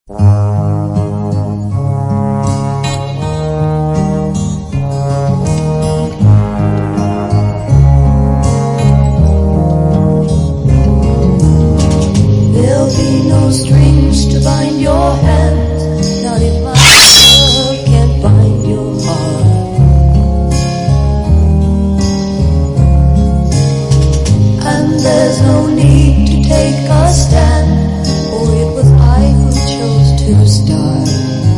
There'll be no strings to bind your hands, not if my love can't bind your heart. And there's no need to take a stand, for it was I who chose to start.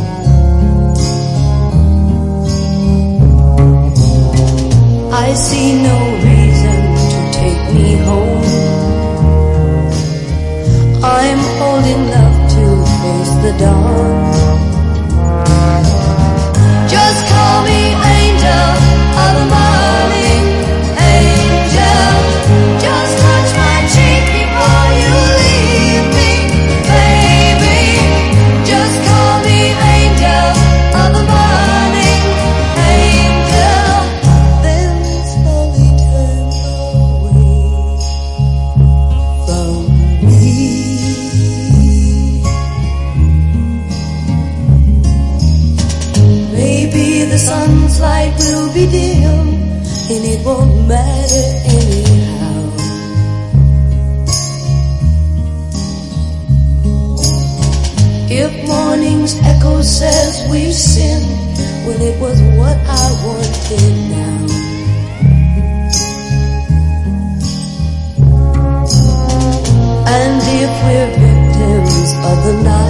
I see no reason to take me home. I'm old enough to face the dawn. Just call me angel of the morning, angel. Just touch my cheek before you leave me, baby. Just call me angel of the morning, angel. Then slowly turn away from me. Maybe the sun's light will be dim, and it won't matter anyhow. If morning's echo says we've sinned, well, it was what I wanted now. And if we're victims of the night,